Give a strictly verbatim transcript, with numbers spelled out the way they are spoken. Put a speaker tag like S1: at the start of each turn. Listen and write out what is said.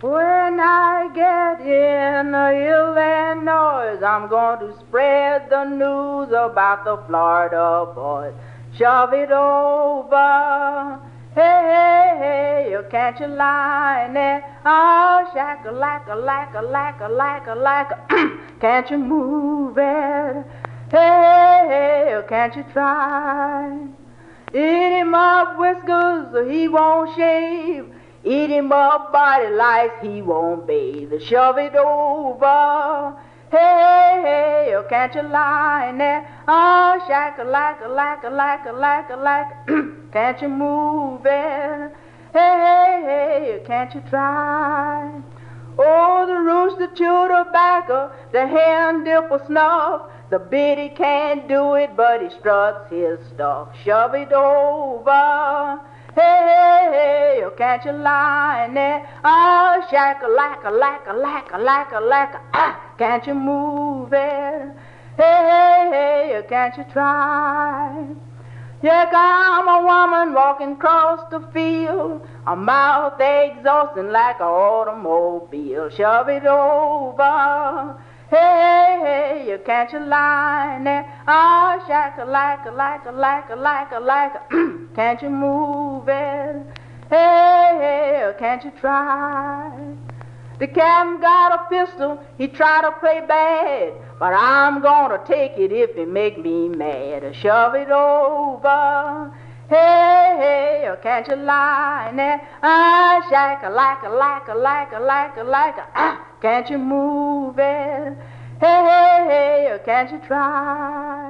S1: When I get in Illinois, I'm going to spread the news about the Florida boys. Shove it over. Hey, hey, hey, you can't you line it? Oh, shack-a-lack-a-lack-a-lack-a-lack-a-lack. Can't you move it? Hey, hey, can't you try? Eat him up whiskers, he won't shave. Eat him up body lice, he won't bathe. Shove it over. Hey, hey, oh, can't you lie there? Oh, shack-a-lack-a-lack-a-lack-a-lack-a-lack. Can't you move it? Hey, hey, can't you try? Oh, the rooster chew tobacco, the hen dip a snuff. The biddy can't do it, but he struts his stuff. Shove it over. Hey, hey, hey, oh, can't you lie there? Oh, shack-a-lack-a-lack-a-lack-a-lack-a-lack. Ah, can't you move it? Hey, hey, hey, oh, can't you try? Yeah, I'm a woman walking across the field, a mouth exhausting like an automobile. Shove it over. Hey, hey, you can't you lie there? Oh, shack-a-lack-a-lack-a-lack-a-lack-a-lack. Can't you move it? Hey, hey, can't you try? The captain got a pistol, he tried to play bad, but I'm gonna take it if it make me mad. Shove it over. Hey, hey, can't you lie there? Ah, shack-a-lack-a-lack-a-lack-a-lack-a-lack. Ah, can't you move it? Hey, hey, hey, can't you try?